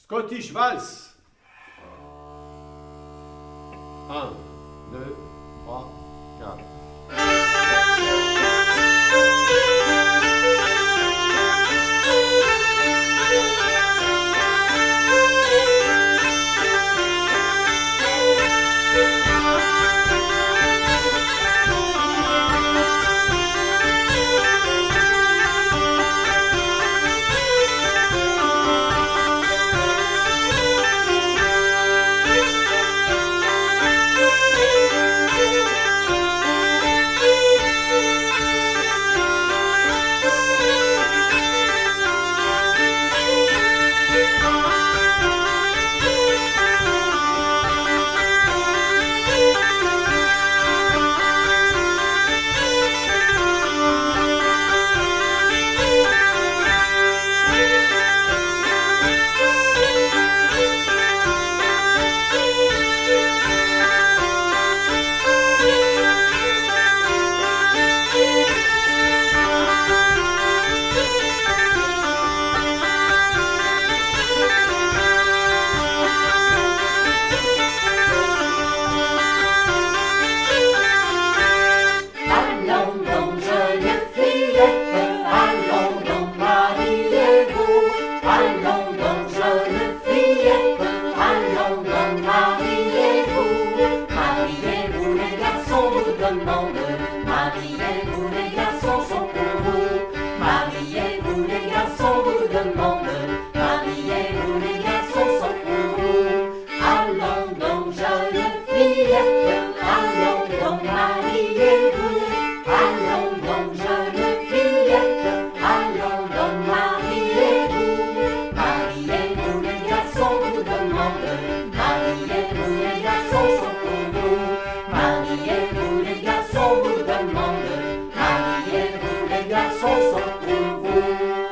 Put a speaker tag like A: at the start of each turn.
A: Scottish Vals. 1, 2, 3, 4.
B: Mariez-vous, les garçons sont pour vous. Mariez-vous, les garçons vous demandent. Mariez-vous, les garçons sont pour vous. Allons donc, jeunes fillettes, allons donc, mariez-vous. Allons donc, jeunes fillettes, allons donc, mariez-vous. Mariez-vous, les garçons vous demandent. Mariez-vous, les garçons sont pour vous. Mariez-vous, les garçons vous demandent. Mariez-vous, les garçons sont pour vous.